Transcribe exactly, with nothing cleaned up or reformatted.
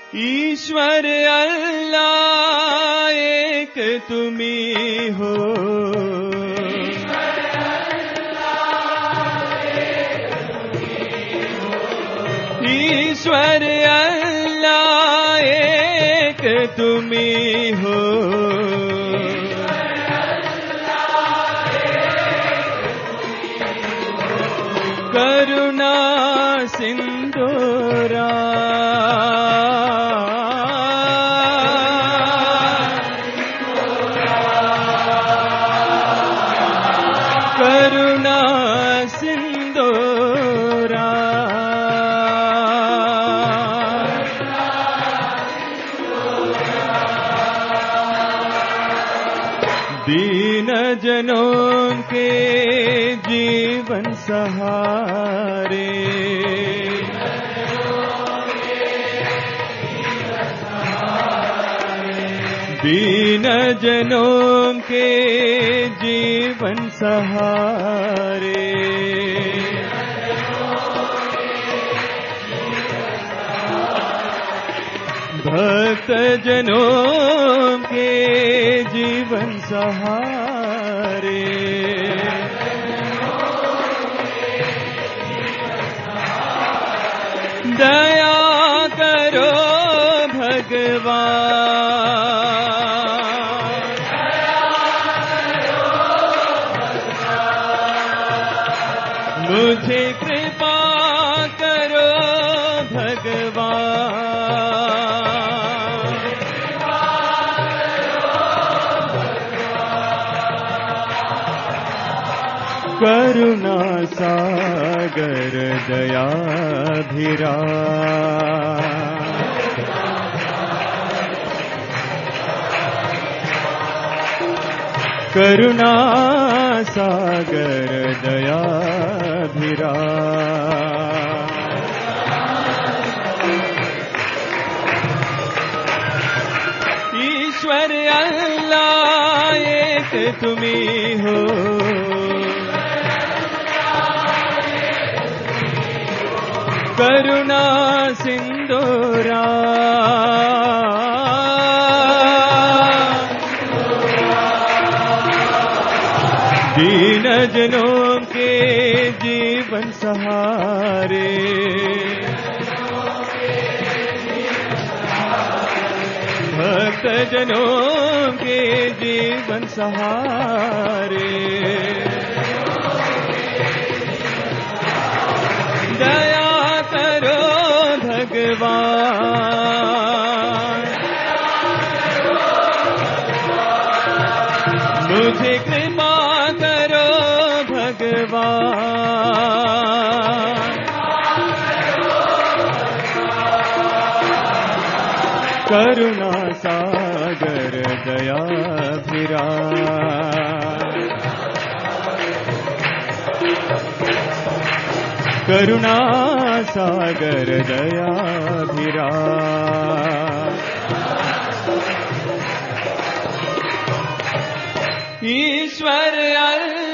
ईश्वर अल्लाह एक तुम्ही हो, ईश्वर अल्लाह एक तुम्ही हो, ईश्वर अल्लाह एक तुम्ही हो, करुणा सिंधुरा करुणा सिंधुरा दीन जनों के जीवन सहारे, दीन जनों के जीवन सहारे, भक्त जनों के जीवन सहारे, दया करो भगवान, मुझे कृपा करो भगवान, करुणा सागर दयाभिरा, करुणा सागर दयाभिरा, ईश्वर अल्लाह एक तुम्ही हो, करुणा सिंधुरा दीन जनों के जीवन सहारे, भक्त जनों के जीवन सहारे, दया करो भगवान, मुझे कृपा करो भगवान, करुणा सागर दयाभिरा, करुणा सागर दयाभिरा, ईश्वर अल्लाह